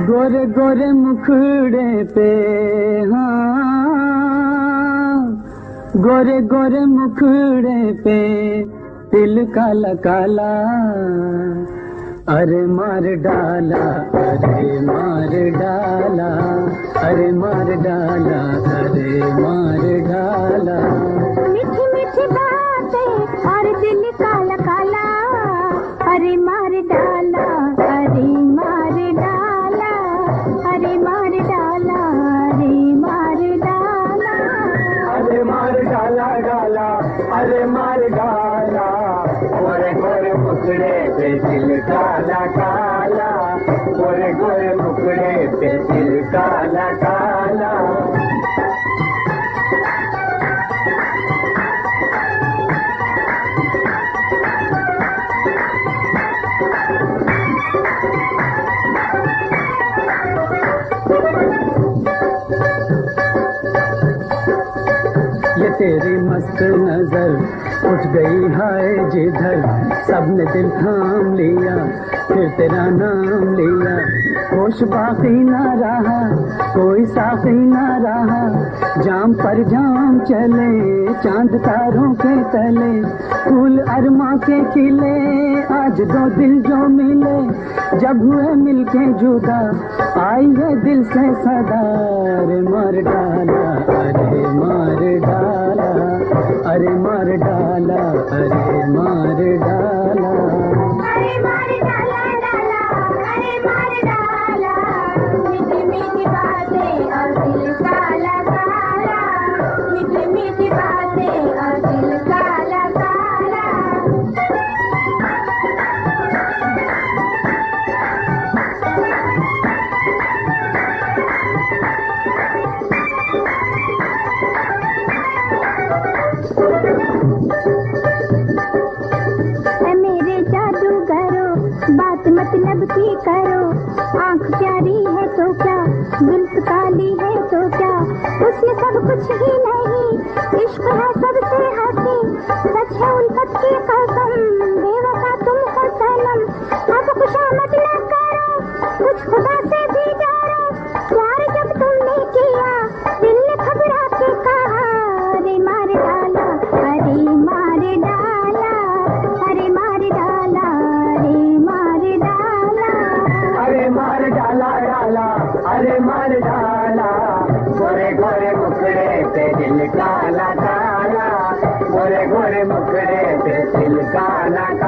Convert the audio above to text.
गोरे गोरे मुखड़े पे, हाँ गोरे गोरे मुखड़े पे तिल काला काला, अरे मार डाला, अरे मार डाला, अरे मार डाला, अरे मार डाला। मीठी मीठी बातें और दिल काला काला, अरे मार डाला, अरे मार डाला, अरे मार डाला, अरे मार डाला, अरे मार डाला डाला, अरे मार डाला। गोरे गोरे मुखड़े पे तिल काला काला, गोरे गोरे मुखड़े पे तिल काला काला। ये तेरी मस्त नजर उठ गई हाय जिधर, सबने दिल थाम लिया, फिर तेरा नाम लिया। होश बाकी ना रहा, कोई साथी ना रहा, जाम पर जाम चले चांद तारों के तले। फूल अरमा के खिले आज दो दिल जो मिले, जब हुए मिलके जुदा आई है दिल से सदा। अरे मार डाला, अरे मार डाला, अरे मार डाला, अरे मार डाला, अरे मार डाला डाला, अरे मार डाला। मीठी मीठी बातें और दिल काला काला, मीठी मीठी बातें और दिल काला काला। मेरे जादूगरो बात मतलब की करो, आंख प्यारी है तो क्या, जुल्फ काली है तो क्या, उसमें सब कुछ ही नहीं, इश्क है सबसे हसी, सच है उल्फत की कसम, बेवफा तुम हो सनम। अब खुशामद न करो, कुछ खुदा से भी डरो, प्यार जब तुमने किया दिल ने घबरा के कहा। अरे मार डाला, अरे मार डाला, अरे मार डाला, अरे मार डाला, अरे मार डाला डाला, अरे मार डाला। गोरे गोरे मुखड़े पे दिल काला काला, गोरे गोरे मुखड़े पे दिल काला